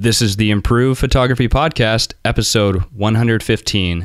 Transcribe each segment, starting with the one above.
This is the Improve Photography Podcast, episode 115.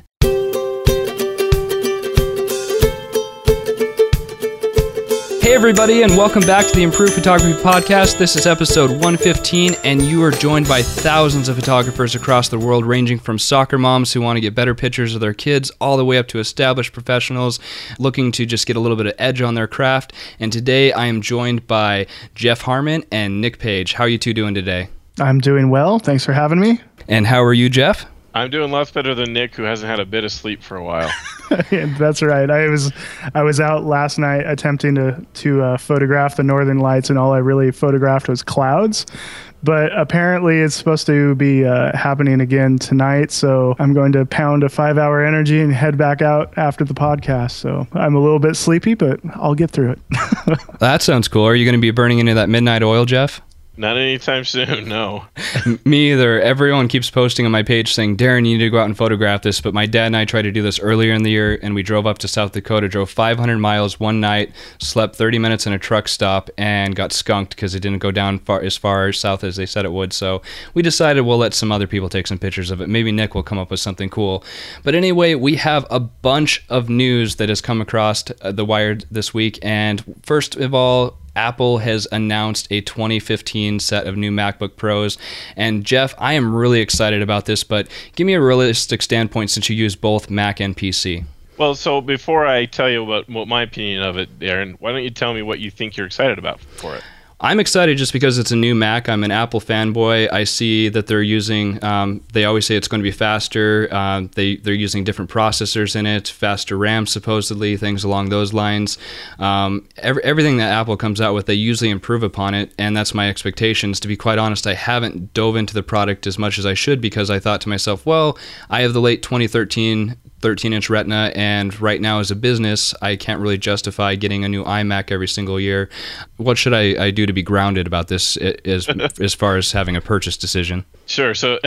Hey everybody, and welcome back to the Improve Photography Podcast. This is episode 115, and you are joined by thousands of photographers across the world, ranging from soccer moms who want to get better pictures of their kids, all the way up to established professionals looking to just get a little bit of edge on their craft. And today I am joined by Jeff Harmon and Nick Page. How are you two doing today? I'm doing well. Thanks for having me. And how are you, Jeff? I'm doing lots better than Nick, who hasn't had a bit of sleep for a while. That's right. I was out last night attempting to photograph the northern lights, and all I really photographed was clouds. But apparently it's supposed to be happening again tonight, so I'm going to pound a 5-hour energy and head back out after the podcast. So I'm a little bit sleepy, but I'll get through it. That sounds cool. Are you going to be burning into that midnight oil, Jeff? Not anytime soon, no. Me either. Everyone keeps posting on my page saying, Darren, you need to go out and photograph this. But my dad and I tried to do this earlier in the year, and we drove up to South Dakota, drove 500 miles one night, slept 30 minutes in a truck stop, and got skunked because it didn't go down as far south as they said it would. So we decided we'll let some other people take some pictures of it. Maybe Nick will come up with something cool. But anyway, we have a bunch of news that has come across the wire this week. And first of all, Apple has announced a 2015 set of new MacBook Pros. And Jeff, I am really excited about this, but give me a realistic standpoint since you use both Mac and PC. Well, so before I tell you what my opinion of it, Darren, why don't you tell me what you think you're excited about for it? I'm excited just because it's a new Mac. I'm an Apple fanboy. I see that they're using, they always say it's going to be faster. They're using different processors in it, faster RAM supposedly, things along those lines. Everything that Apple comes out with, they usually improve upon it, and that's my expectations. To be quite honest, I haven't dove into the product as much as I should because I thought to myself, well, I have the late 2013 13-inch Retina, and right now as a business, I can't really justify getting a new iMac every single year. What should I do to be grounded about this as far as having a purchase decision? Sure. So,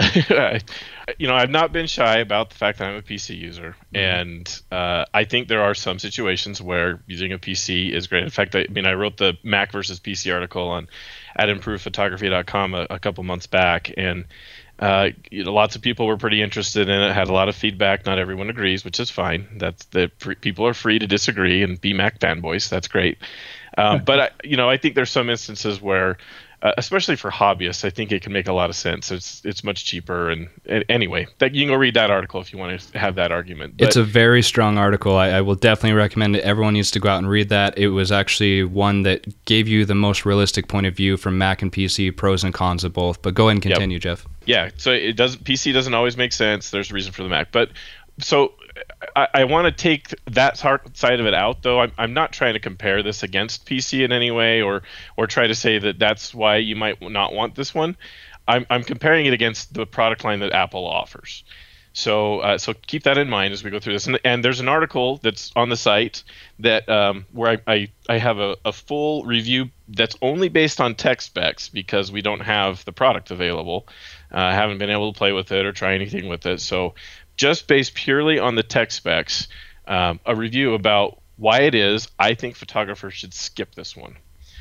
I've not been shy about the fact that I'm a PC user, and I think there are some situations where using a PC is great. In fact, I wrote the Mac versus PC article at improvephotography.com a couple months back, and lots of people were pretty interested in it, had a lot of feedback. Not everyone agrees, which is fine. People are free to disagree and be Mac fanboys. That's great. But I think there's some instances where, especially for hobbyists, I think it can make a lot of sense. It's much cheaper. And anyway, you can go read that article if you want to have that argument. But it's a very strong article. I will definitely recommend it. Everyone needs to go out and read that. It was actually one that gave you the most realistic point of view from Mac and PC, pros and cons of both. But go ahead and continue, Yep. Jeff. Yeah, so PC doesn't always make sense. There's a reason for the Mac. But so I want to take that side of it out, though. I'm not trying to compare this against PC in any way or try to say that that's why you might not want this one. I'm comparing it against the product line that Apple offers. So keep that in mind as we go through this. And there's an article that's on the site that where I have a full review that's only based on tech specs because we don't have the product available. I haven't been able to play with it or try anything with it. So just based purely on the tech specs, a review about why it is I think photographers should skip this one.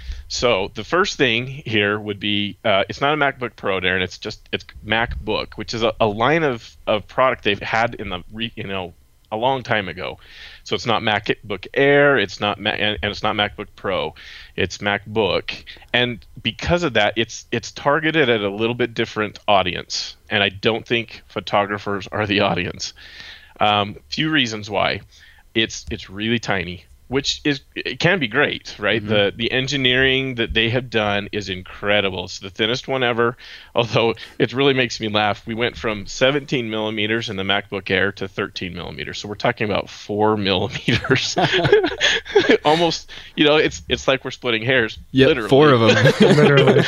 So the first thing here would be, it's not a MacBook Pro, Darren. It's MacBook, which is a line of product they've had in a long time ago. So it's not MacBook Air, and it's not MacBook Pro. It's MacBook, and because of that, it's targeted at a little bit different audience, and I don't think photographers are the audience. Few reasons why. It's really tiny, which it can be great, right? Mm-hmm. The engineering that they have done is incredible. It's the thinnest one ever, although it really makes me laugh. We went from 17 millimeters in the MacBook Air to 13 millimeters, so we're talking about 4 millimeters. Almost, it's like we're splitting hairs. Yeah, literally. 4 of them. Literally.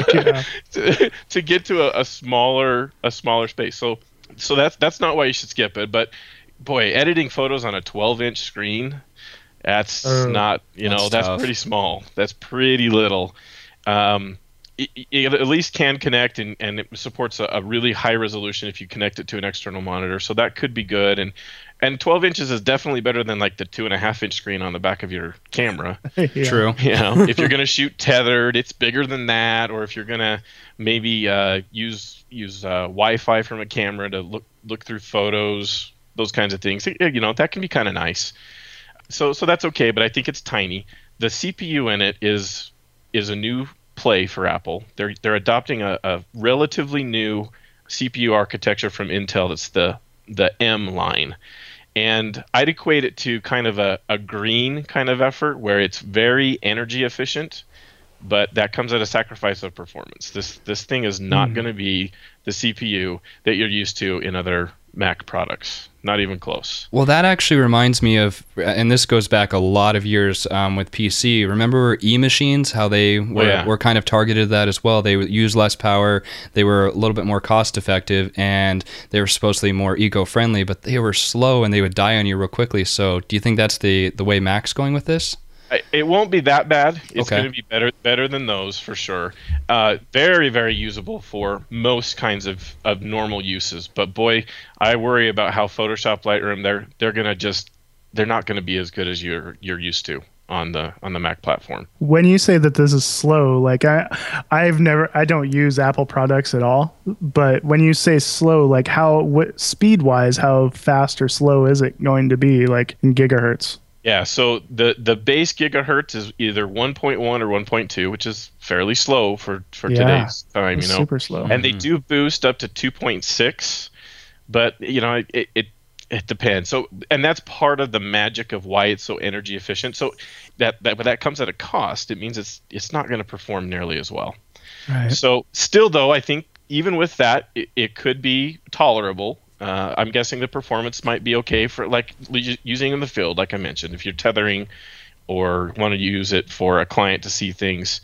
Yeah. to get to a smaller space. So that's not why you should skip it. But boy, editing photos on a 12-inch screen. That's not, that's tough. Pretty small. That's pretty little. it at least can connect, and it supports a really high resolution if you connect it to an external monitor. So that could be good. And 12 inches is definitely better than like the 2.5-inch screen on the back of your camera. Yeah. True. You know, if you're going to shoot tethered, it's bigger than that. Or if you're going to maybe use Wi-Fi from a camera to look through photos, those kinds of things, you know, that can be kind of nice. So that's okay, but I think it's tiny. The CPU in it is a new play for Apple. They're adopting a relatively new CPU architecture from Intel. That's the M line. And I'd equate it to kind of a green kind of effort where it's very energy efficient, but that comes at a sacrifice of performance. This thing is not going to be the CPU that you're used to in other Mac products. Not even close. Well, that actually reminds me of, and this goes back a lot of years with PC. Remember e-machines, how they were kind of targeted that as well. They use less power. They were a little bit more cost effective, and they were supposedly more eco-friendly, but they were slow and they would die on you real quickly. So do you think that's the way Mac's going with this? It won't be that bad. It's Okay. going to be better than those for sure. Very, very usable for most kinds of normal uses. But boy, I worry about how Photoshop, Lightroom, they're not going to be as good as you're used to on the Mac platform. When you say that this is slow, like I don't use Apple products at all, but when you say slow, like what speed wise, how fast or slow is it going to be, like in gigahertz? Yeah, so the base gigahertz is either 1.1 or 1.2, which is fairly slow for today's time, It's you know. super slow. And they do boost up to 2.6, but you know, it depends. So, and that's part of the magic of why it's so energy efficient. So but that comes at a cost. It means it's not going to perform nearly as well. Right. So still though, I think even with that, it could be tolerable. I'm guessing the performance might be okay for like using in the field, like I mentioned. If you're tethering or want to use it for a client to see things,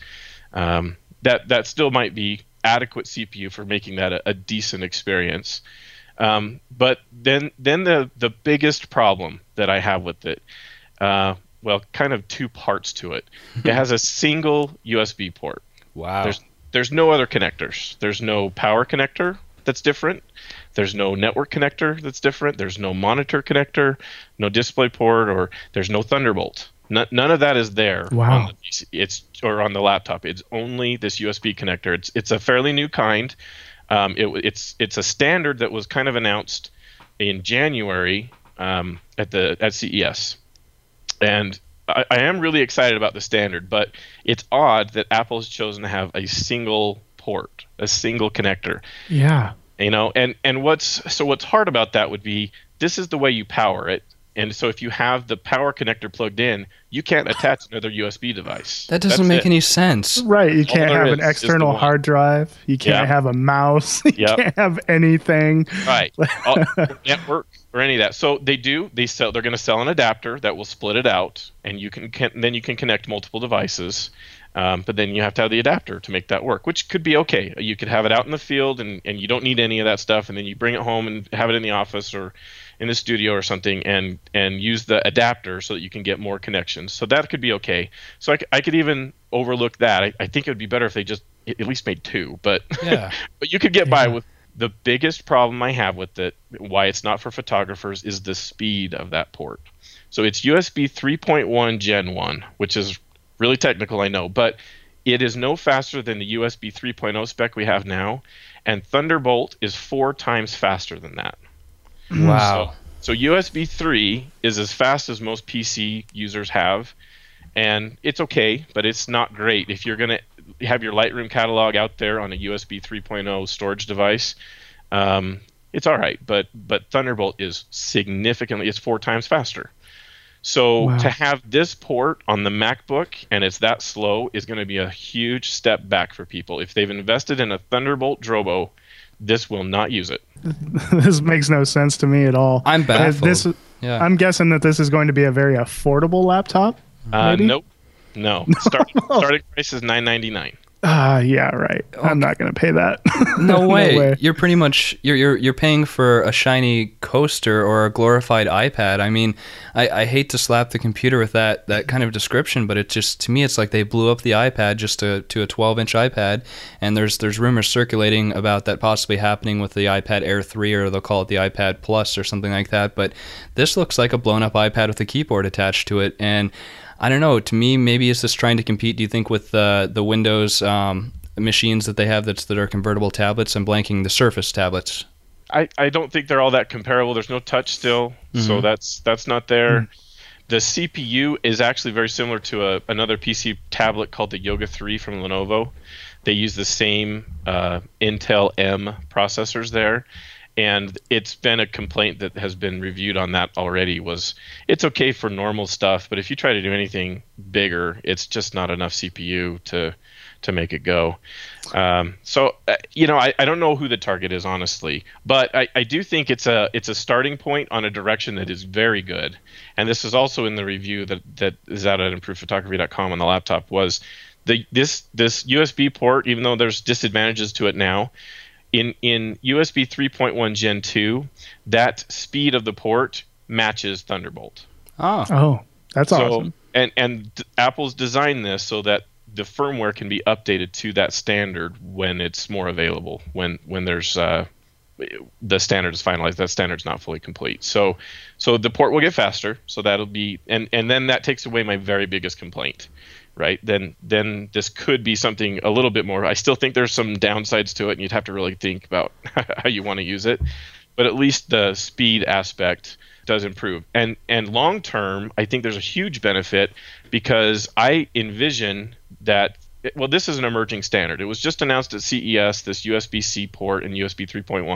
that still might be adequate CPU for making that a decent experience. But then the biggest problem that I have with it, well, kind of two parts to it. It has a single USB port. Wow. There's no other connectors. There's no power connector that's different. There's no network connector that's different. There's no monitor connector, no display port, or there's no Thunderbolt. None of that is there on the PC. Or on the laptop. It's only this USB connector. It's a fairly new kind. It's a standard that was kind of announced in January at CES, and I am really excited about the standard. But it's odd that Apple has chosen to have a single port, a single connector. Yeah. You know, and what's hard about that would be this is the way you power it. And so if you have the power connector plugged in, you can't attach another USB device. That doesn't make any sense. Right. You can't have an is external the hard drive. You can't have a mouse. You can't have anything. Right. Network or any of that. So they're going to sell an adapter that will split it out, and you can connect multiple devices. But then you have to have the adapter to make that work, which could be okay. You could have it out in the field and you don't need any of that stuff, and then you bring it home and have it in the office or in the studio or something and use the adapter so that you can get more connections. So that could be okay. So I could even overlook that. I think it would be better if they just at least made two, but yeah. But you could get by with the biggest problem I have with it, why it's not for photographers, is the speed of that port. So it's USB 3.1 Gen 1, which is really technical, I know, but it is no faster than the USB 3.0 spec we have now, and Thunderbolt is 4 times faster than that. Wow. So USB 3 is as fast as most PC users have, and it's okay, but it's not great. If you're going to have your Lightroom catalog out there on a USB 3.0 storage device, it's all right, but Thunderbolt is it's 4 times faster. So to have this port on the MacBook and it's that slow is going to be a huge step back for people. If they've invested in a Thunderbolt Drobo, this will not use it. This makes no sense to me at all. I'm baffled. I'm guessing that this is going to be a very affordable laptop. Maybe? Nope. No. Starting price is $999. Yeah, right. I'm not going to pay that. No way. You're pretty much you're paying for a shiny coaster or a glorified iPad. I mean, I hate to slap the computer with that kind of description, but it just, to me, it's like they blew up the iPad just to a 12-inch iPad, and there's rumors circulating about that possibly happening with the iPad Air 3, or they'll call it the iPad Plus or something like that. But this looks like a blown up iPad with a keyboard attached to it, and I don't know. To me, maybe it's just trying to compete, do you think, with the Windows machines that they have that are convertible tablets? I'm blanking, the Surface tablets. I don't think they're all that comparable. There's no touch still, so that's not there. The CPU is actually very similar to another PC tablet called the Yoga 3 from Lenovo. They use the same Intel M processors there. And it's been a complaint that has been reviewed on that already, was it's okay for normal stuff, but if you try to do anything bigger, it's just not enough CPU to make it go. I don't know who the target is, honestly, but I do think it's a starting point on a direction that is very good. And this is also in the review that is out at improvedphotography.com on the laptop, was this USB port, even though there's disadvantages to it now, in USB 3.1 Gen 2, that speed of the port matches Thunderbolt. Oh, that's awesome. And Apple's designed this so that the firmware can be updated to that standard when it's more available, when there's the standard is finalized. That standard's not fully complete. So the port will get faster, so that'll be, and then that takes away my very biggest complaint. Right, then this could be something a little bit more. I still think there's some downsides to it, and you'd have to really think about how you want to use it. But at least the speed aspect does improve. And long term, I think there's a huge benefit, because I envision that, well, this is an emerging standard. It was just announced at CES, this USB-C port and USB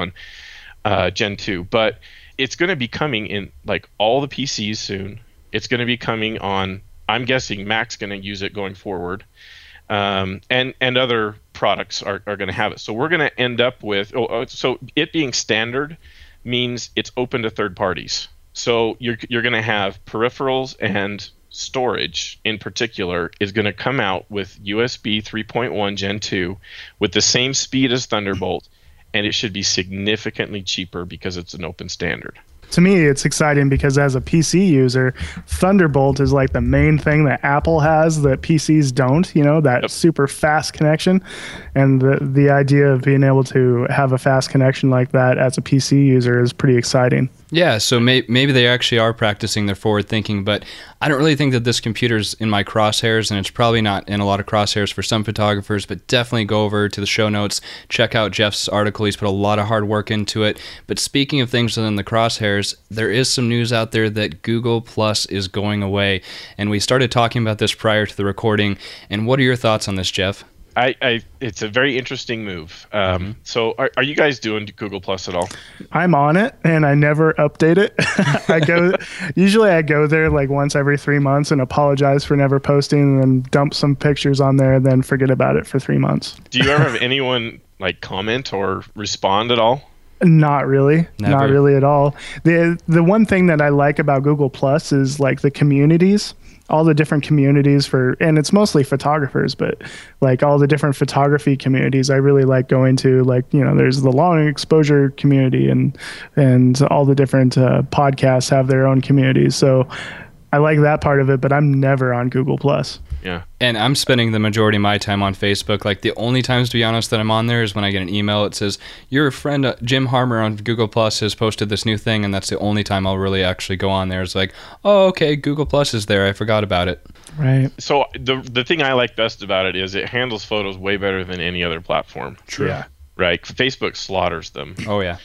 3.1 Gen 2, but it's going to be coming in like all the PCs soon. It's going to be coming on, I'm guessing Mac's going to use it going forward, and other products are going to have it. So we're going to end up with, so it being standard means it's open to third parties. So you're going to have peripherals, and storage in particular is going to come out with USB 3.1 Gen 2 with the same speed as Thunderbolt, and it should be significantly cheaper because it's an open standard. To me, it's exciting because as a PC user, Thunderbolt is like the main thing that Apple has that PCs don't, that super fast connection. And the idea of being able to have a fast connection like that as a PC user is pretty exciting. Yeah, so maybe they actually are practicing their forward thinking, but I don't really think that this computer's in my crosshairs, and it's probably not in a lot of crosshairs for some photographers, but definitely go over to the show notes, check out Jeff's article. He's put a lot of hard work into it. But speaking of things within the crosshairs, there is some news out there that Google Plus is going away, and we started talking about this prior to the recording. And what are your thoughts on this, Jeff? It's a very interesting move. So are you guys doing Google Plus at all? I'm on it, and I never update it. Usually I go there like once every 3 months and apologize for never posting, and then dump some pictures on there and then forget about it for 3 months. Do you ever have anyone like comment or respond at all? Not really. Never. Not really at all. The one thing that I like about Google Plus is like the communities. All the different communities and it's mostly photographers, but like all the different photography communities I really like going to. Like, there's the long exposure community, and all the different podcasts have their own communities. So I like that part of it, but I'm never on Google Plus. Yeah. And I'm spending the majority of my time on Facebook. Like, the only times, to be honest, that I'm on there is when I get an email. It says, your friend Jim Harmer on Google Plus has posted this new thing, and that's the only time I'll really actually go on there. It's like, oh, okay, Google Plus is there. I forgot about it. Right. So the thing I like best about it is it handles photos way better than any other platform. True. Yeah. Right. Facebook slaughters them. Oh, yeah.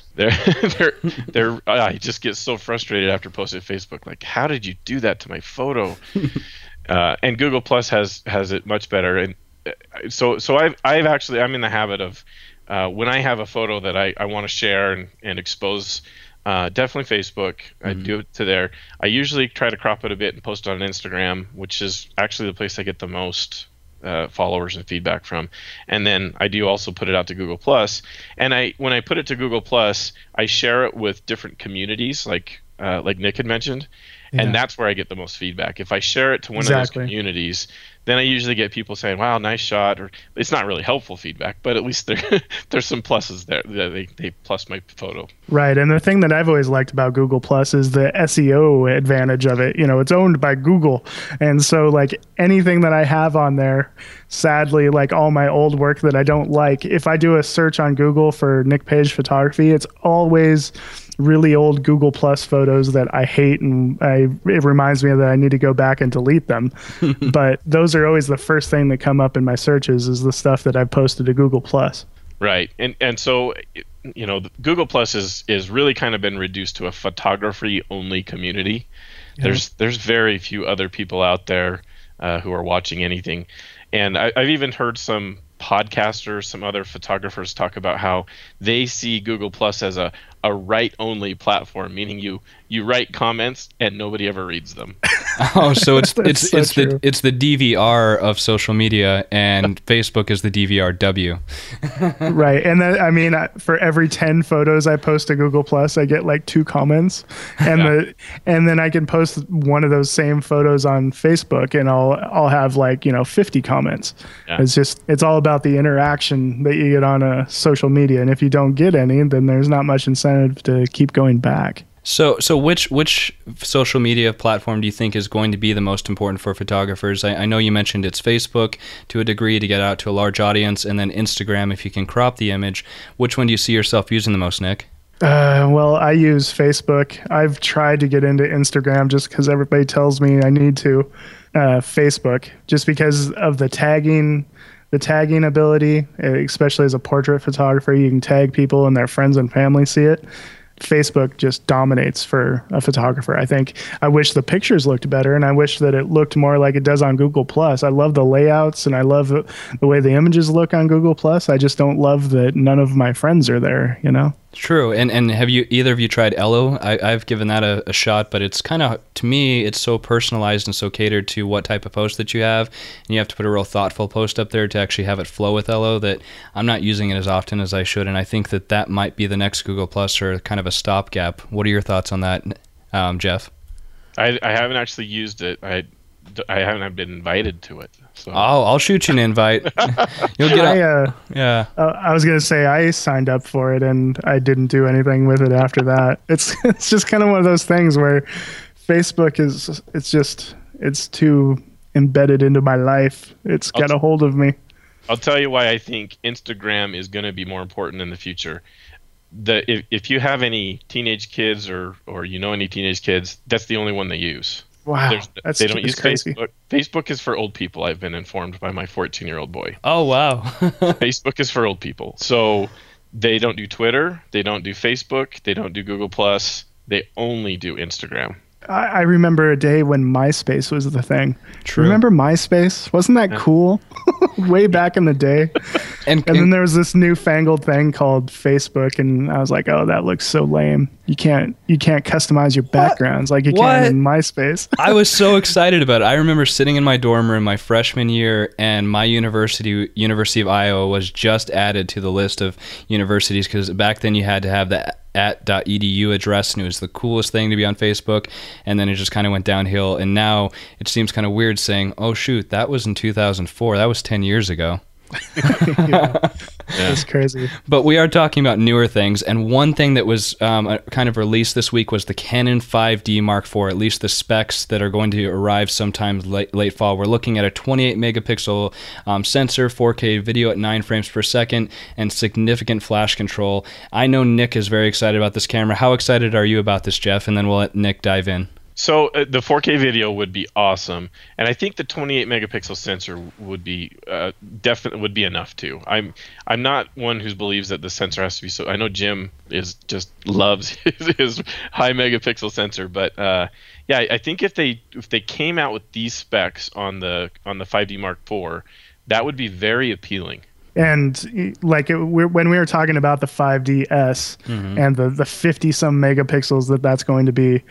I just get so frustrated after posting Facebook. Like, how did you do that to my photo? And Google Plus has it much better. And so I'm in the habit of when I have a photo that I want to share and expose, definitely Facebook. I do it to there. I usually try to crop it a bit and post it on Instagram, which is actually the place I get the most followers and feedback from. And then I do also put it out to Google Plus. And when I put it to Google Plus, I share it with different communities, like Nick had mentioned. Yeah. And that's where I get the most feedback. If I share it to one of those communities, then I usually get people saying, "Wow, nice shot," or it's not really helpful feedback, but at least there's some pluses there. They plus my photo. Right. And the thing that I've always liked about Google Plus is the SEO advantage of it. You know, it's owned by Google. And so like anything that I have on there, sadly, like all my old work that I don't like, if I do a search on Google for Nick Page photography, it's always really old Google Plus photos that I hate, and it reminds me that I need to go back and delete them. But those are always the first thing that come up in my searches is the stuff that I've posted to Google Plus. Right. And so, you know, Google Plus is really kind of been reduced to a photography only community. Yeah. There's very few other people out there who are watching anything. And I've even heard some podcasters, some other photographers talk about how they see Google Plus as a write-only platform, meaning you write comments and nobody ever reads them. Oh, so it's the DVR of social media, and Facebook is the DVRW. Right, and then, I mean, for every 10 photos I post to Google Plus, I get like 2 comments, and and then I can post one of those same photos on Facebook, and I'll have like 50 comments. Yeah. It's all about the interaction that you get on a social media, and if you don't get any, then there's not much incentive to keep going back. So which social media platform do you think is going to be the most important for photographers? I know you mentioned it's Facebook to a degree to get out to a large audience, and then Instagram if you can crop the image. Which one do you see yourself using the most, Nick? Well, I use Facebook. I've tried to get into Instagram just because everybody tells me I need to. Facebook, just because of the tagging ability, especially as a portrait photographer, you can tag people and their friends and family see it. Facebook just dominates for a photographer. I think I wish the pictures looked better, and I wish that it looked more like it does on Google Plus. I love the layouts and I love the way the images look on Google Plus. I just don't love that none of my friends are there, True. And have either of you tried Ello? I've given that a shot, but it's kind of, to me, it's so personalized and so catered to what type of post that you have. And you have to put a real thoughtful post up there to actually have it flow with Ello, that I'm not using it as often as I should. And I think that might be the next Google Plus, or kind of a stopgap. What are your thoughts on that, Jeff? I haven't actually used it. I haven't been invited to it. So. I'll shoot you an invite. You'll get yeah. I was gonna say I signed up for it and I didn't do anything with it after that. It's just kind of one of those things where Facebook it's too embedded into my life. It's got a hold of me. I'll tell you why I think Instagram is going to be more important in the future. If you have any teenage kids or any teenage kids, that's the only one they use. Wow, they don't use crazy. Facebook. Facebook is for old people, I've been informed by my 14-year-old boy. Oh, wow. Facebook is for old people. So they don't do Twitter, they don't do Facebook, they don't do Google+, they only do Instagram. I remember a day when MySpace was the thing. True. Remember MySpace? Wasn't that cool? Way back in the day. And then there was this newfangled thing called Facebook, and I was like, oh, that looks so lame. You can't customize your backgrounds like you can in MySpace. I was so excited about it. I remember sitting in my dorm room my freshman year, and my University of Iowa was just added to the list of universities, because back then you had to have the @.edu address, and it was the coolest thing to be on Facebook, and then it just kind of went downhill, and now it seems kind of weird saying, oh shoot, that was in 2004, that was 10 years ago. Yeah. That's crazy. But we are talking about newer things, and one thing that was kind of released this week was the Canon 5D Mark IV, at least the specs that are going to arrive sometime late fall. We're looking at a 28 megapixel sensor, 4K video at 9 frames per second, and significant flash control. I know Nick is very excited about this camera. How excited are you about this, Jeff? And then we'll let Nick dive in. So the 4K video would be awesome, and I think the 28 megapixel sensor would be definitely would be enough too. I'm not one who believes that the sensor has to be so. I know Jim loves his high megapixel sensor, but I think if they came out with these specs on the 5D Mark IV, that would be very appealing. And like when we were talking about the 5DS and the 50 some megapixels that's going to be,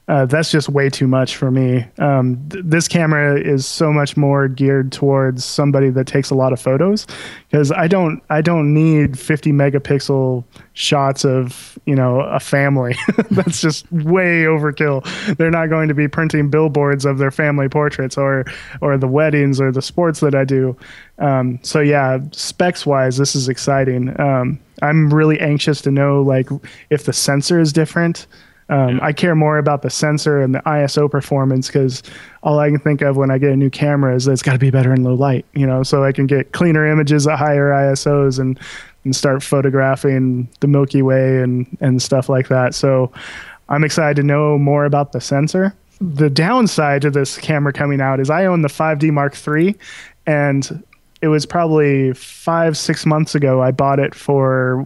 That's just way too much for me. This camera is so much more geared towards somebody that takes a lot of photos, because I don't need 50 megapixel shots of, a family. That's just way overkill. They're not going to be printing billboards of their family portraits or the weddings or the sports that I do. So yeah, specs wise, this is exciting. I'm really anxious to know like if the sensor is different. I care more about the sensor and the ISO performance, because all I can think of when I get a new camera is that it's got to be better in low light, so I can get cleaner images at higher ISOs and start photographing the Milky Way and stuff like that. So I'm excited to know more about the sensor. The downside to this camera coming out is I own the 5D Mark III, and it was probably 5-6 months ago I bought it for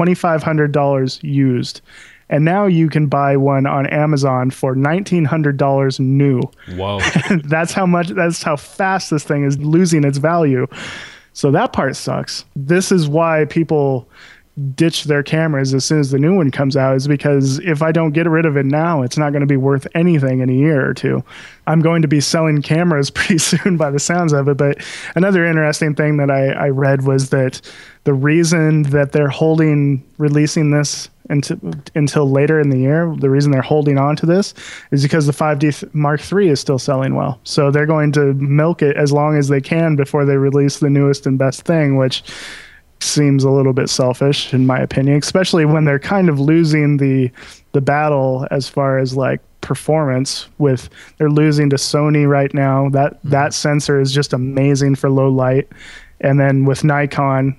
$2,500 used. And now you can buy one on Amazon for $1,900 new. Whoa. That's how fast this thing is losing its value. So that part sucks. This is why people ditch their cameras as soon as the new one comes out, is because if I don't get rid of it now, it's not going to be worth anything in a year or two. I'm going to be selling cameras pretty soon by the sounds of it. But another interesting thing that I read was that the reason that they're releasing this until later in the year, the reason they're holding on to this is because the 5D Mark III is still selling well. So they're going to milk it as long as they can before they release the newest and best thing, which seems a little bit selfish in my opinion, especially when they're kind of losing the battle as far as like performance. They're losing to Sony right now. That sensor is just amazing for low light. And then with Nikon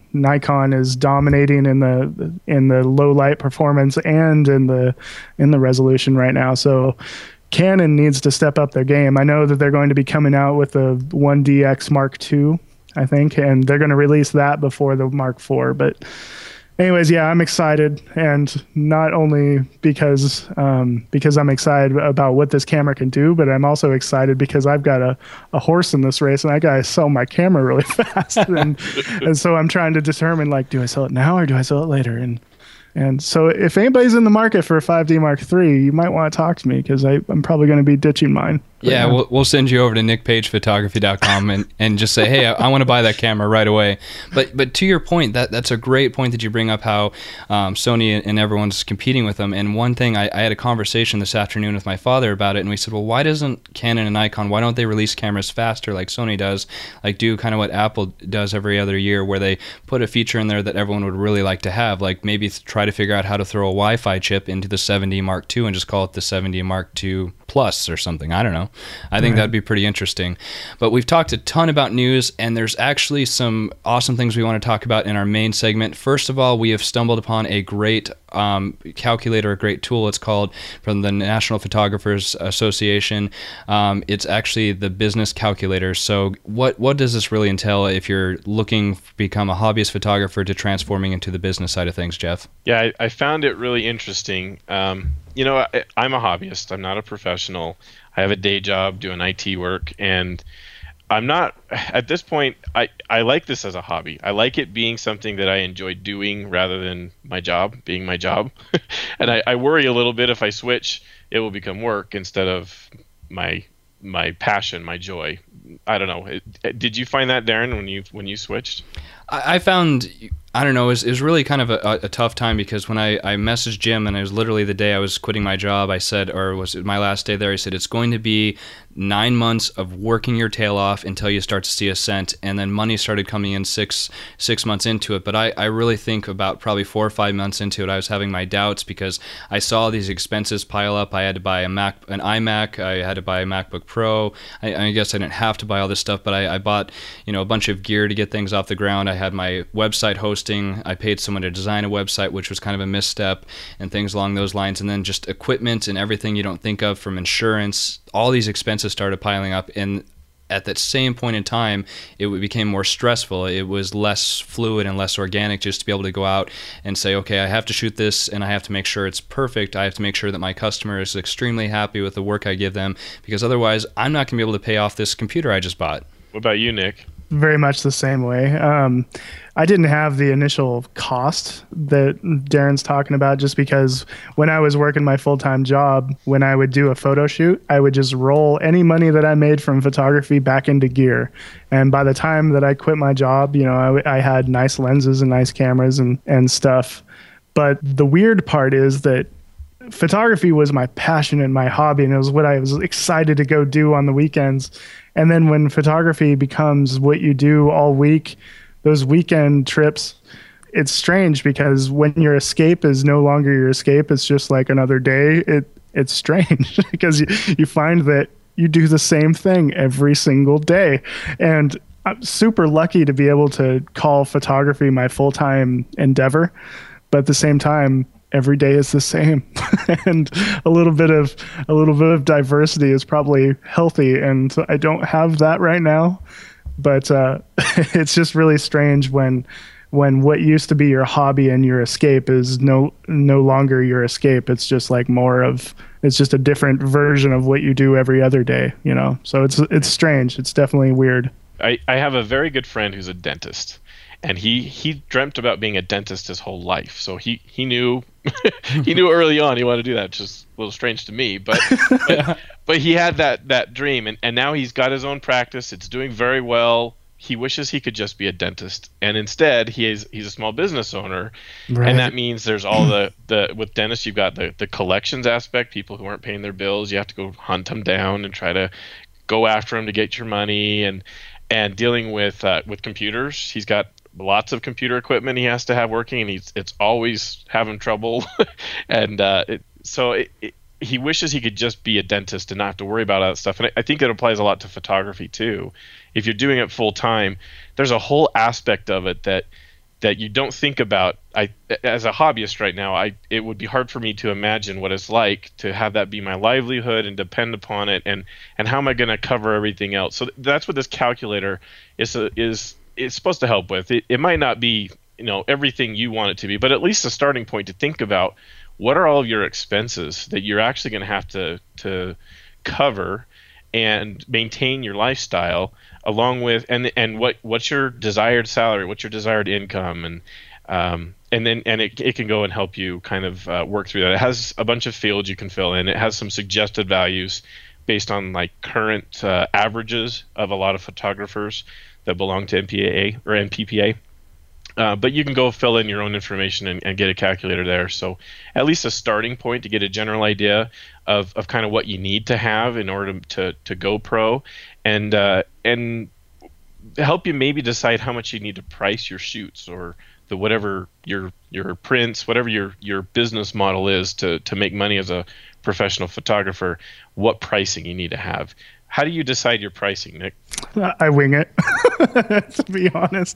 is dominating in the low light performance and in the resolution right now. So Canon needs to step up their game. I know that they're going to be coming out with the 1DX Mark II, I think, and they're going to release that before the Mark IV. But anyways, yeah, I'm excited, and not only because I'm excited about what this camera can do, but I'm also excited because I've got a horse in this race, and I got to sell my camera really fast, and so I'm trying to determine, like, do I sell it now or do I sell it later? And so if anybody's in the market for a 5D Mark III, you might want to talk to me, because I'm probably going to be ditching mine. Yeah, we'll send you over to nickpagephotography.com and just say, hey, I want to buy that camera right away. But to your point, that's a great point that you bring up, how Sony and everyone's competing with them. And one thing, I had a conversation this afternoon with my father about it, and we said, well, why doesn't Canon and Nikon, why don't they release cameras faster like Sony does, like do kind of what Apple does every other year, where they put a feature in there that everyone would really like to have, like maybe try to figure out how to throw a Wi-Fi chip into the 7D Mark II and just call it the 7D Mark II Plus or something. I don't know. I think that'd be pretty interesting. But we've talked a ton about news, and there's actually some awesome things we want to talk about in our main segment. First of all, we have stumbled upon a great calculator, a great tool. It's called, from the National Photographers Association. It's actually the business calculator. So what does this really entail if you're looking to become a hobbyist photographer to transforming into the business side of things, Jeff? Yeah, I found it really interesting. I'm a hobbyist. I'm not a professional. I have a day job doing IT work, and I'm not, at this point, I like this as a hobby. I like it being something that I enjoy doing rather than my job being my job. And I worry a little bit if I switch, it will become work instead of my passion, my joy. I don't know. Did you find that, Darren, when you switched? I found, I don't know, it was really kind of a tough time, because when I messaged Jim, and it was literally the day I was quitting my job, I said, or was it my last day there, I said, it's going to be 9 months of working your tail off until you start to see a cent, and then money started coming in six months into it. But I really think about probably 4 or 5 months into it, I was having my doubts, because I saw these expenses pile up. I had to buy an iMac, I had to buy a MacBook Pro. I guess I didn't have to buy all this stuff, but I bought a bunch of gear to get things off the ground. I had my website hosting. I paid someone to design a website, which was kind of a misstep, and things along those lines. And then just equipment and everything you don't think of, from insurance, all these expenses started piling up. And at that same point in time, it became more stressful. It was less fluid and less organic just to be able to go out and say, okay, I have to shoot this, and I have to make sure it's perfect. I have to make sure that my customer is extremely happy with the work I give them, because otherwise I'm not going to be able to pay off this computer I just bought. What about you, Nick? very much the same way. I didn't have the initial cost that Darren's talking about, just because when I was working my full-time job, when I would do a photo shoot, I would just roll any money that I made from photography back into gear. And by the time that I quit my job, I had nice lenses and nice cameras and stuff. But the weird part is that photography was my passion and my hobby, and it was what I was excited to go do on the weekends. And then when photography becomes what you do all week, those weekend trips, it's strange, because when your escape is no longer your escape, it's just like another day. It's strange because you find that you do the same thing every single day. And I'm super lucky to be able to call photography my full-time endeavor, but at the same time, every day is the same. And a little bit of diversity is probably healthy, and I don't have that right now. But it's just really strange when what used to be your hobby and your escape is no longer your escape. It's just like it's just a different version of what you do every other day, So it's strange. It's definitely weird. I have a very good friend who's a dentist, and he dreamt about being a dentist his whole life. So he knew he knew early on he wanted to do that. It's just a little strange to me, but he had that dream, and now he's got his own practice. It's doing very well. He wishes he could just be a dentist, and instead he's a small business owner, right. And that means there's all the with dentists, you've got the collections aspect, people who aren't paying their bills. You have to go hunt them down and try to go after them to get your money, and dealing with computers. He's got lots of computer equipment he has to have working, and it's always having trouble. And he wishes he could just be a dentist and not have to worry about all that stuff. And I think it applies a lot to photography too. If you're doing it full time, there's a whole aspect of it that you don't think about. As a hobbyist right now, it would be hard for me to imagine what it's like to have that be my livelihood and depend upon it, and how am I going to cover everything else? So that's what this calculator is supposed to help with. It might not be everything you want it to be, but at least a starting point to think about what are all of your expenses that you're actually going to have to cover and maintain your lifestyle, along with and what's your desired salary, what's your desired income, and it can go and help you kind of work through that. It has a bunch of fields you can fill in. It has some suggested values based on like current averages of a lot of photographers that belong to MPAA or NPPA. But you can go fill in your own information and get a calculator there. So at least a starting point to get a general idea of kind of what you need to have in order to go pro, and help you maybe decide how much you need to price your shoots, or the whatever your prints, whatever your business model is to make money as a professional photographer, what pricing you need to have. How do you decide your pricing, Nick? I wing it, to be honest.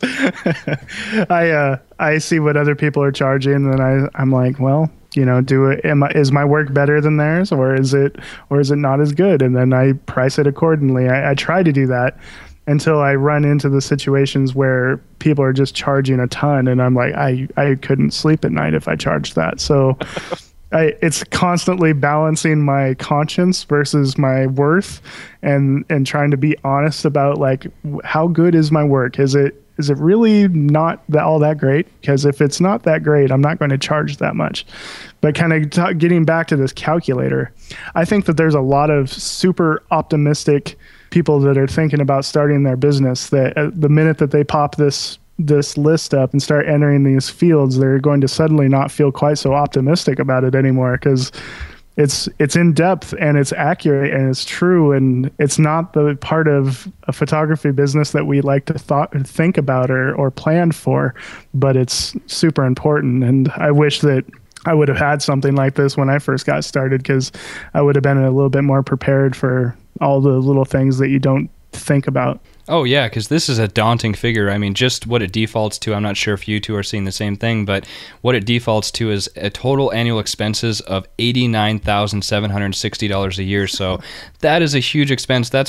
I see what other people are charging, and I'm like, well, is my work better than theirs, or is it not as good? And then I price it accordingly. I try to do that until I run into the situations where people are just charging a ton, and I'm like, I couldn't sleep at night if I charged that. So it's constantly balancing my conscience versus my worth, and trying to be honest about like, how good is my work? Is it really not all that great? Because if it's not that great, I'm not going to charge that much. But kind of getting back to this calculator, I think that there's a lot of super optimistic people that are thinking about starting their business, that the minute that they pop this list up and start entering these fields, they're going to suddenly not feel quite so optimistic about it anymore, because it's in depth and it's accurate and it's true, and it's not the part of a photography business that we like to think about or plan for, but it's super important. And I wish that I would have had something like this when I first got started, because I would have been a little bit more prepared for all the little things that you don't think about. Oh, yeah, because this is a daunting figure. I mean, just what it defaults to, I'm not sure if you two are seeing the same thing, but what it defaults to is a total annual expenses of $89,760 a year. So that is a huge expense. That's what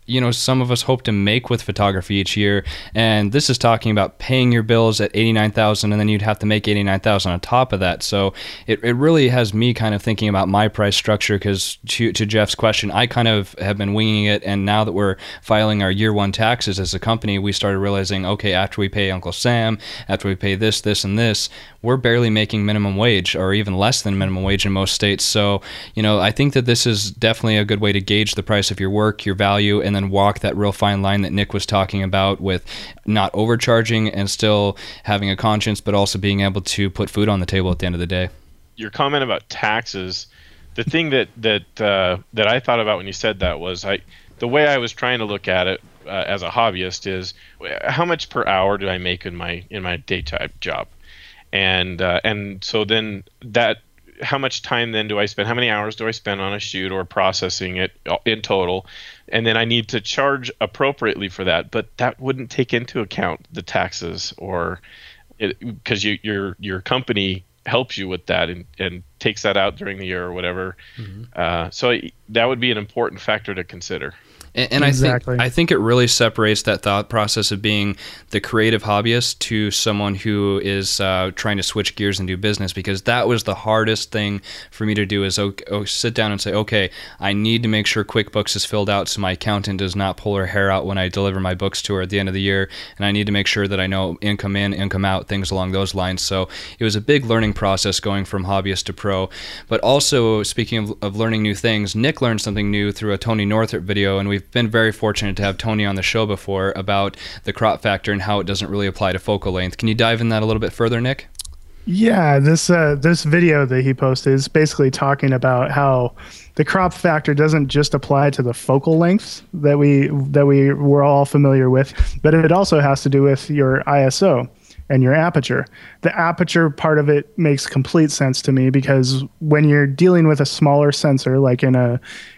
some of us hope to make with photography each year. And this is talking about paying your bills at $89,000, and then you'd have to make $89,000 on top of that. So it really has me kind of thinking about my price structure, because to Jeff's question, I kind of have been winging it. And now that we're filing our year one taxes as a company, we started realizing, okay, after we pay Uncle Sam, after we pay this, and this, we're barely making minimum wage, or even less than minimum wage in most states. So, I think that this is definitely a good way to gauge the price of your work, your value, and then walk that real fine line that Nick was talking about, with not overcharging and still having a conscience, but also being able to put food on the table at the end of the day. Your comment about taxes, the thing that I thought about when you said that was, the way I was trying to look at it as a hobbyist is, how much per hour do I make in my daytime job? And so then that, how much time then do I spend? How many hours do I spend on a shoot or processing it in total? And then I need to charge appropriately for that, but that wouldn't take into account the taxes, or because your company helps you with that and takes that out during the year or whatever. Mm-hmm. So that would be an important factor to consider. And exactly. I think it really separates that thought process of being the creative hobbyist to someone who is trying to switch gears and do business, because that was the hardest thing for me to do, is sit down and say, okay, I need to make sure QuickBooks is filled out so my accountant does not pull her hair out when I deliver my books to her at the end of the year, and I need to make sure that I know income in, income out, things along those lines. So it was a big learning process going from hobbyist to pro. But also, speaking of learning new things, Nick learned something new through a Tony Northrup video, and we've been very fortunate to have Tony on the show before, about the crop factor and how it doesn't really apply to focal length. Can you dive in that a little bit further, Nick? Yeah, this video that he posted is basically talking about how the crop factor doesn't just apply to the focal lengths that we were all familiar with, but it also has to do with your ISO and your aperture. The aperture part of it makes complete sense to me, because when you're dealing with a smaller sensor, like in a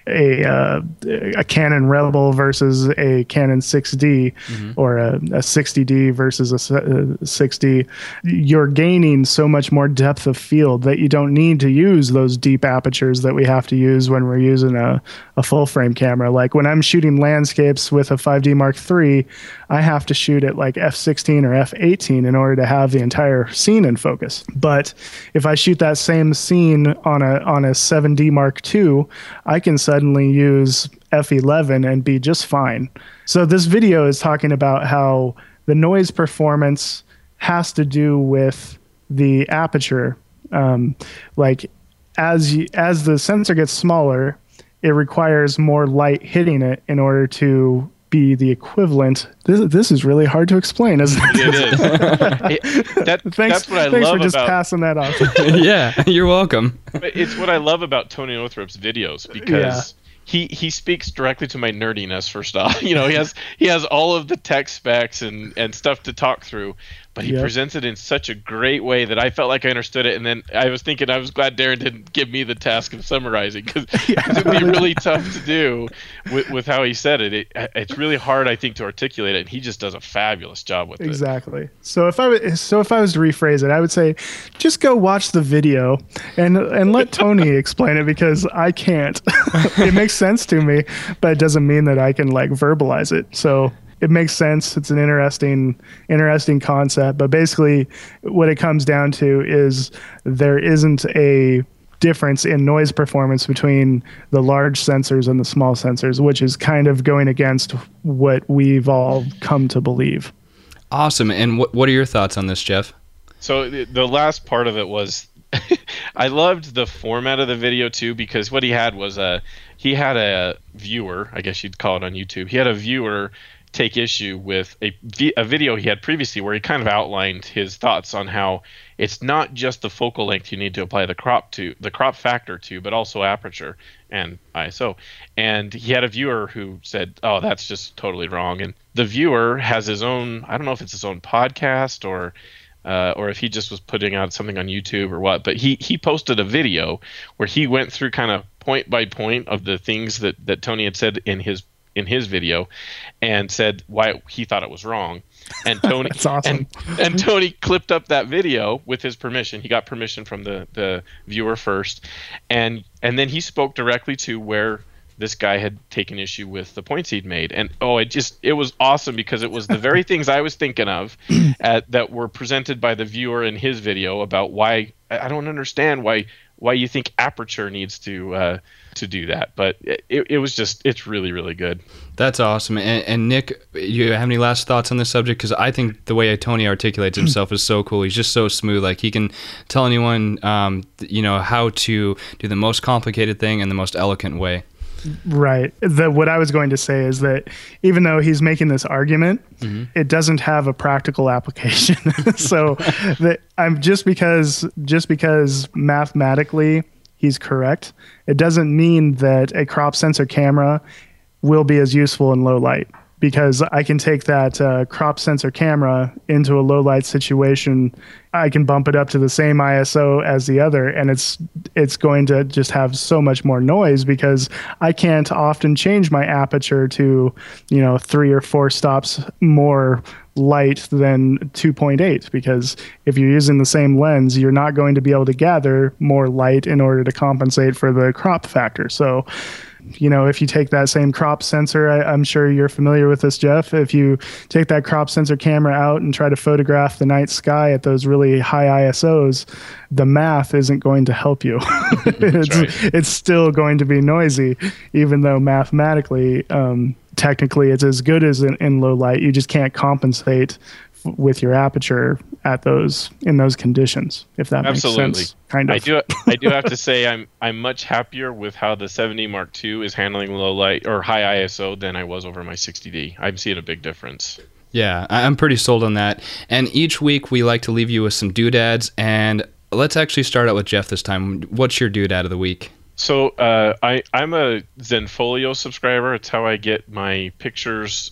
Canon Rebel versus a Canon 6D, mm-hmm. or a 60D versus a 6D, you're gaining so much more depth of field that you don't need to use those deep apertures that we have to use when we're using a full frame camera. Like when I'm shooting landscapes with a 5D Mark III, I have to shoot at like f16 or f18 in order to have the entire scene in focus. But if I shoot that same scene on a 7D Mark II, I can suddenly use f11 and be just fine. So this video is talking about how the noise performance has to do with the aperture. Like as the sensor gets smaller, it requires more light hitting it in order to be the equivalent. This is really hard to explain, isn't it? It is. That's what I love about... Thanks for just passing that off. Yeah, you're welcome. It's what I love about Tony Northrup's videos, because he speaks directly to my nerdiness, first off. He has all of the tech specs and stuff to talk through, but he presents it in such a great way that I felt like I understood it. And then I was thinking, I was glad Darren didn't give me the task of summarizing, because it would be really tough to do with how he said it. It's really hard, I think, to articulate it, and he just does a fabulous job with it. Exactly. So if I was to rephrase it, I would say, just go watch the video and let Tony explain it, because I can't. It makes sense to me, but it doesn't mean that I can like verbalize it. So it makes sense. It's an interesting concept, but basically what it comes down to is there isn't a difference in noise performance between the large sensors and the small sensors, which is kind of going against what we've all come to believe. Awesome. And what are your thoughts on this, Jeff? So the last part of it was, I loved the format of the video too, because what he had was he had a viewer, I guess you'd call it on YouTube. He had a viewer take issue with a video he had previously where he kind of outlined his thoughts on how it's not just the focal length you need to apply the crop factor to, but also aperture and ISO. And he had a viewer who said, "Oh, that's just totally wrong." And the viewer has his own, I don't know if it's his own podcast or if he just was putting out something on YouTube or what, but he posted a video where he went through kind of point by point of the things that Tony had said in his video, and said why he thought it was wrong. And Tony That's awesome. and Tony clipped up that video with his permission. He got permission from the viewer first, and then he spoke directly to where this guy had taken issue with the points he'd made. And it was awesome because it was the very things I was thinking of that were presented by the viewer in his video about why I don't understand why you think aperture needs to do that. But it's really, really good. That's awesome. And Nick, you have any last thoughts on this subject? Because I think the way Tony articulates himself is so cool. He's just so smooth. Like, he can tell anyone, how to do the most complicated thing in the most eloquent way. Right. What I was going to say is that even though he's making this argument, it doesn't have a practical application. So I'm just because mathematically he's correct, it doesn't mean that a crop sensor camera will be as useful in low light, because I can take that crop sensor camera into a low light situation. I can bump it up to the same ISO as the other, and it's going to just have so much more noise because I can't often change my aperture to 3 or 4 stops more light than 2.8, because if you're using the same lens, you're not going to be able to gather more light in order to compensate for the crop factor. So if you take that same crop sensor, I'm sure you're familiar with this, Jeff. If you take that crop sensor camera out and try to photograph the night sky at those really high ISOs, the math isn't going to help you. It's still going to be noisy, even though mathematically, technically it's as good as in low light. You just can't compensate with your aperture in those conditions, if that makes sense. Kind of. I do have to say I'm much happier with how the 70 Mark II is handling low light or high ISO than I was over my 60D. I'm seeing a big difference. Yeah, I'm pretty sold on that. And each week we like to leave you with some doodads, and let's actually start out with Jeff this time. What's your doodad of the week? So I'm a Zenfolio subscriber. It's how I get my pictures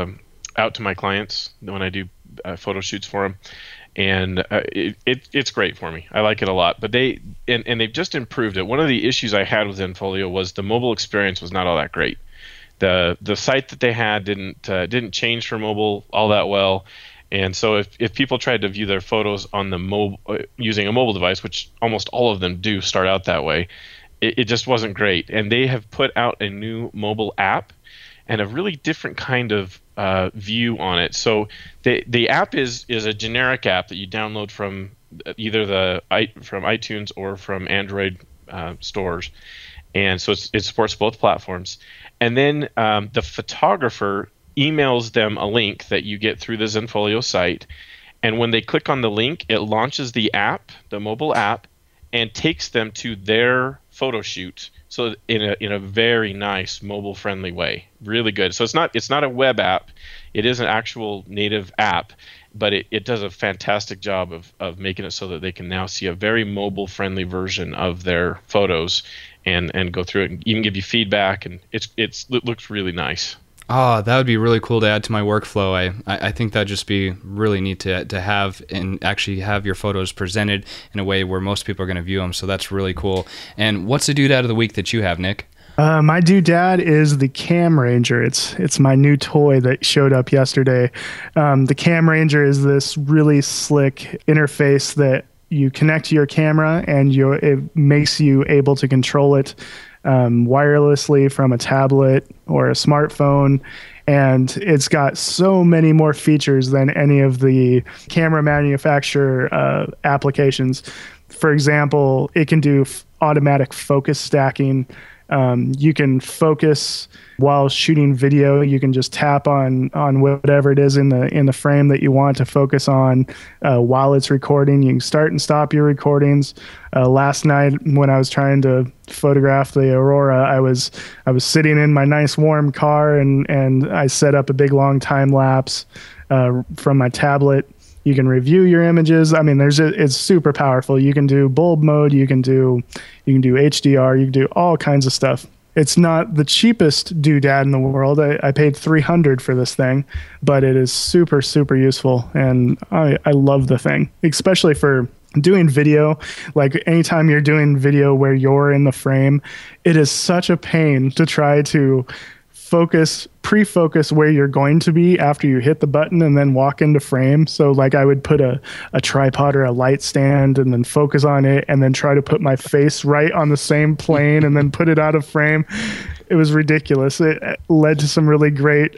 out to my clients when I do photo shoots for them, and it's great for me. I like it a lot. But they've just improved it. One of the issues I had with Zenfolio was the mobile experience was not all that great. The site that they had didn't change for mobile all that well, and so if people tried to view their photos on the using a mobile device, which almost all of them do start out that way, it just wasn't great. And they have put out a new mobile app and a really different kind of view on it. So the app is a generic app that you download from either from iTunes or from Android stores, and so it supports both platforms. And then the photographer emails them a link that you get through the Zenfolio site, and when they click on the link, it launches the app, the mobile app, and takes them to their photo shoot. So in a very nice mobile friendly way, really good. So it's not a web app, it is an actual native app, but it does a fantastic job of making it so that they can now see a very mobile friendly version of their photos and go through it and even give you feedback, and it looks really nice. Oh, that would be really cool to add to my workflow. I think that'd just be really neat to have and actually have your photos presented in a way where most people are going to view them. So that's really cool. And what's the doodad of the week that you have, Nick? My doodad is the Cam Ranger. It's my new toy that showed up yesterday. The Cam Ranger is this really slick interface that you connect to your camera, and it makes you able to control it wirelessly from a tablet or a smartphone, and it's got so many more features than any of the camera manufacturer applications. For example, it can do automatic focus stacking. You can focus while shooting video. You can just tap on whatever it is in the frame that you want to focus on while it's recording. You can start and stop your recordings. Last night when I was trying to photograph the aurora, I was sitting in my nice warm car, and I set up a big long time lapse from my tablet. You can review your images. I mean, it's super powerful. You can do bulb mode. You can do HDR. You can do all kinds of stuff. It's not the cheapest doodad in the world. I paid $300 for this thing, but it is super, super useful, and I love the thing, especially for doing video. Like anytime you're doing video where you're in the frame, it is such a pain to try to pre-focus where you're going to be after you hit the button and then walk into frame. So like I would put a tripod or a light stand and then focus on it and then try to put my face right on the same plane and then put it out of frame. it was ridiculous. It led to some really great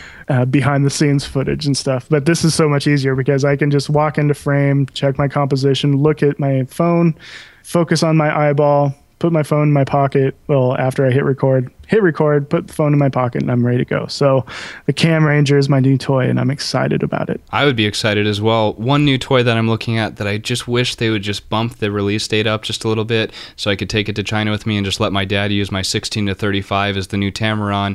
behind the scenes footage and stuff. But this is so much easier because I can just walk into frame, check my composition, look at my phone, focus on my eyeball, put my phone in my pocket. Well, after I hit record, put the phone in my pocket, and I'm ready to go. So the Cam Ranger is my new toy, and I'm excited about it. I would be excited as well. One new toy that I'm looking at that I just wish they would just bump the release date up just a little bit so I could take it to China with me and just let my dad use my 16 to 35 is the new Tamron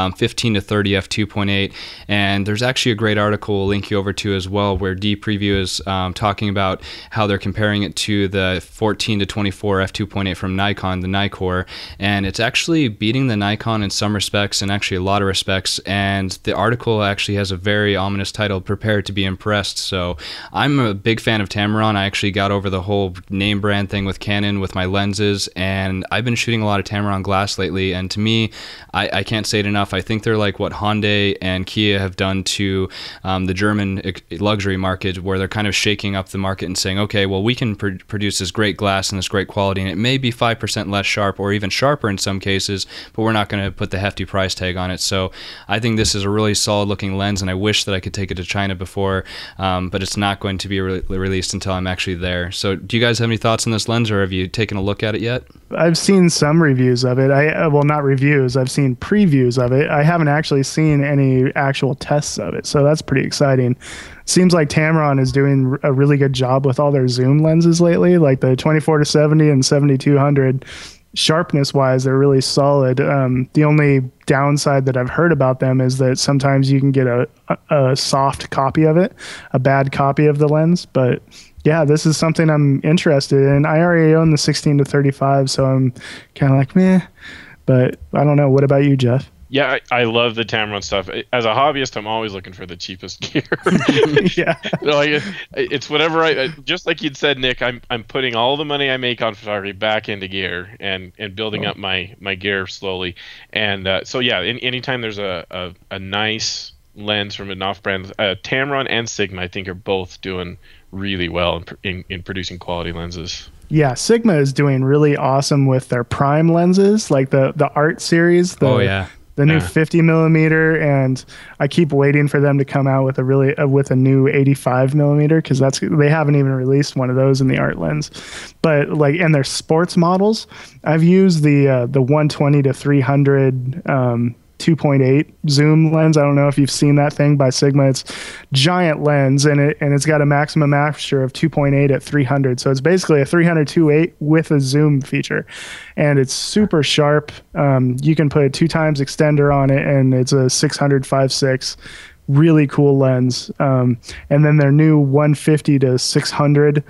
15 to 30 f2.8. And there's actually a great article we'll link you over to as well where D-Preview is talking about how they're comparing it to the 14 to 24 f2.8 from Nikon, the Nikkor, and it's actually beating the Nikon in some respects and actually a lot of respects, and the article actually has a very ominous title, Prepare to be Impressed. So I'm a big fan of Tamron. I actually got over the whole name brand thing with Canon with my lenses, and I've been shooting a lot of Tamron glass lately, and to me, I can't say it enough. I think they're like what Hyundai and Kia have done to the German luxury market, where they're kind of shaking up the market and saying, okay, well, we can produce this great glass and this great quality, and it may be 5% less sharp or even sharper in some cases, but we're not going to put the hefty price tag on it. So I think this is a really solid looking lens, and I wish that I could take it to China before, but it's not going to be released until I'm actually there. So do you guys have any thoughts on this lens, or have you taken a look at it yet? I've seen some reviews of it. Well, not reviews. I've seen previews of it. I haven't actually seen any actual tests of it, so that's pretty exciting. Seems like Tamron is doing a really good job with all their zoom lenses lately, like the 24 to 70 and 7200. Sharpness wise, they're really solid. The only downside that I've heard about them is that sometimes you can get a soft copy of it, a bad copy of the lens. But yeah, this is something I'm interested in. I already own the 16 to 35, so I'm kind of like, meh. But I don't know. What about you, Jeff? Yeah, I love the Tamron stuff. As a hobbyist, I'm always looking for the cheapest gear. Yeah, like, it's whatever just like you'd said, Nick. I'm putting all the money I make on photography back into gear and building up my gear slowly. And so yeah, anytime there's a nice lens from an off-brand, Tamron and Sigma, I think are both doing really well in producing quality lenses. Yeah, Sigma is doing really awesome with their prime lenses, like the Art series. The new 50 millimeter, and I keep waiting for them to come out with a new 85 millimeter, because they haven't even released one of those in the Art lens. But like in their sports models, I've used the 120 to 300 2.8 zoom lens. I don't know if you've seen that thing by Sigma. It's giant lens, and it's got a maximum aperture of 2.8 at 300. So it's basically a 300 2.8 with a zoom feature, and it's super sharp. You can put a 2x extender on it, and it's a 600 5.6. Really cool lens. And then their new 150 to 600.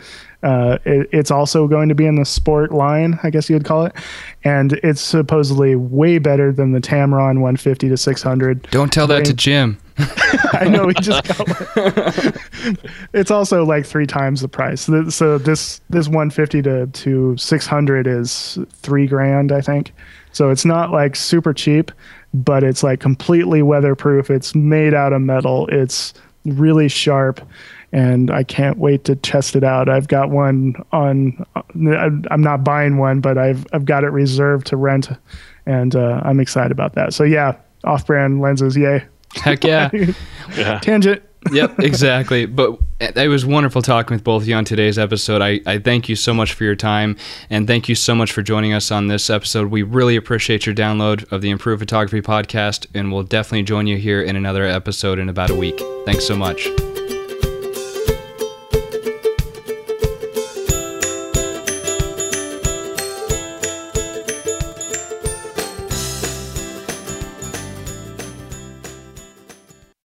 It's also going to be in the sport line, I guess you would call it, and it's supposedly way better than the Tamron 150 to 600. Don't tell that to Jim. I know, he just got one. It's also like 3 times the price. So this 150 to 600 is $3,000, I think. So it's not like super cheap, but it's like completely weatherproof. It's made out of metal. It's really sharp, and I can't wait to test it out. I've got one on. I'm not buying one, but I've got it reserved to rent, and I'm excited about that. So yeah, off-brand lenses, yay! Heck yeah! Yeah. Tangent. Yep, exactly. But it was wonderful talking with both of you on today's episode. I thank you so much for your time, and thank you so much for joining us on this episode. We really appreciate your download of the Improved Photography podcast, and we'll definitely join you here in another episode in about a week. Thanks so much.